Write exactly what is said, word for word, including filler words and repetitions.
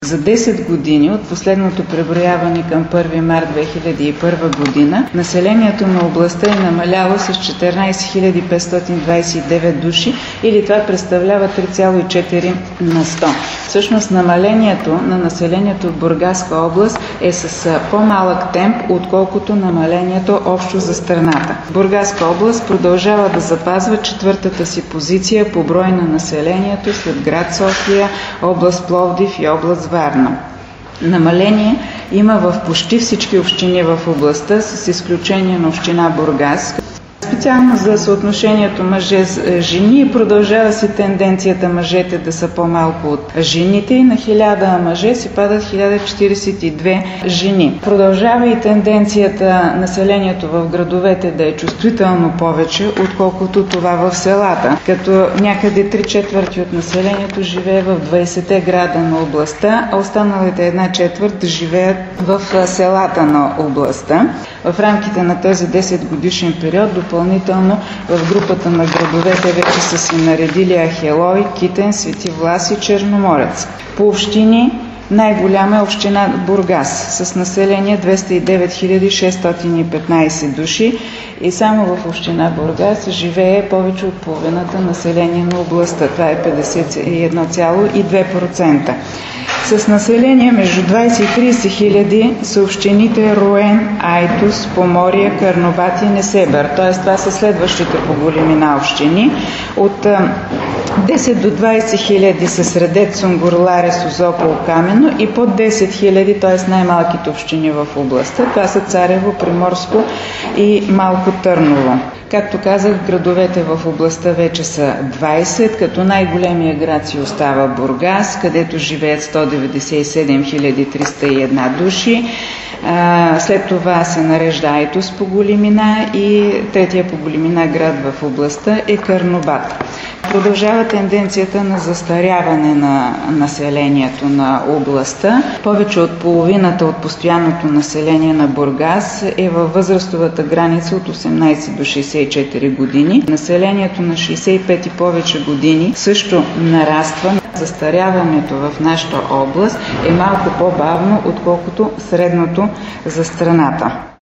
За десет години от последното преброяване към първи март две хиляди и първа година населението на областта е намаляло с четиринадесет хиляди петстотин двадесет и девет души, или това представлява три цяло и четири на сто. Всъщност намалението на населението в Бургаска област е с по-малък темп, отколкото намалението общо за страната. Бургаска област продължава да запазва четвъртата си позиция по брой на населението след град София, област Пловдив и област Варна. Намаление има в почти всички общини в областта, с изключение на община Бургас. Специално за съотношението мъже-жени продължава си тенденцията мъжете да са по-малко от жените и на хиляда мъже си падат хиляда четиридесет и две жени. Продължава и тенденцията населението в градовете да е чувствително повече, отколкото това в селата, като някъде три четвърти от населението живее в двадесетте града на областта, а останалите една четвърт живеят в селата на областта. В рамките на този десет годишен период допълнително в групата на градовете вече са се наредили Ахелой, Китен, Свети Влас и Черноморец. По общини най-голяма е община Бургас с население двеста и девет хиляди шестстотин и петнадесет души и само в община Бургас живее повече от половината население на областта. Това е петдесет и едно цяло и две процента. С население между двадесет и тридесет хиляди са общините Руен, Айтос, Поморие, Карнобат и Несебър. Т.е. това са следващите по големина общини. От десет до двадесет хиляди са Средец, Сунгур, Ларес, Созопол, Камено и под десет хиляди, т.е. най-малките общини в областта. Това са Царево, Приморско и Малко Търново. Както казах, градовете в областта вече са двадесет, като най-големия град си остава Бургас, където живеят сто деветдесет и седем хиляди триста и една души. След това се нарежда Айтос по големина и третия по големина град в областта е Карнобат. Продължава тенденцията на застаряване на населението на областта. Повече от половината от постоянното население на Бургас е във възрастовата граница от осемнадесет до шестдесет и четири години. Населението на шестдесет и пет и повече години също нараства. Застаряването в нашата област е малко по-бавно, отколкото средното за страната.